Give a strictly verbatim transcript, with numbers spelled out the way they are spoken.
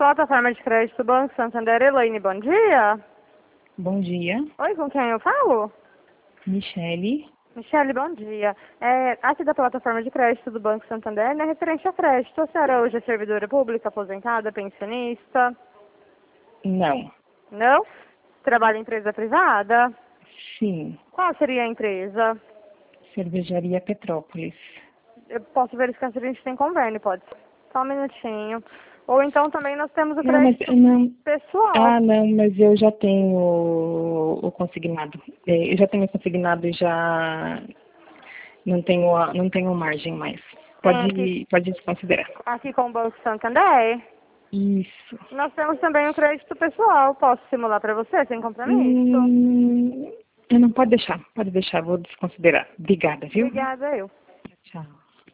plataforma de crédito do Banco Santander, Elaine, bom dia. Bom dia, Oi, com quem eu falo? Michele. Michele, bom dia. É, aqui da plataforma de crédito do Banco Santander, né, referente a crédito. A senhora hoje é servidora pública, aposentada, pensionista? Não. Não? Trabalha em empresa privada? Sim, Qual seria a empresa? Cervejaria Petrópolis. Eu posso verificar se a gente tem convênio, pode ser. Só um minutinho. Ou então também nós temos o Não, mas crédito não. pessoal. Ah, não, mas eu já tenho o, o consignado. É, eu já tenho consignado e já não tenho a- não tenho margem mais. Tem aqui, Pode pode desconsiderar. aqui com o Banco Santander. Isso. Nós temos também o crédito pessoal. Posso simular para você, sem compromisso? Hum, não pode deixar, pode deixar, vou desconsiderar. Obrigada, viu? Obrigada, eu. Tchau.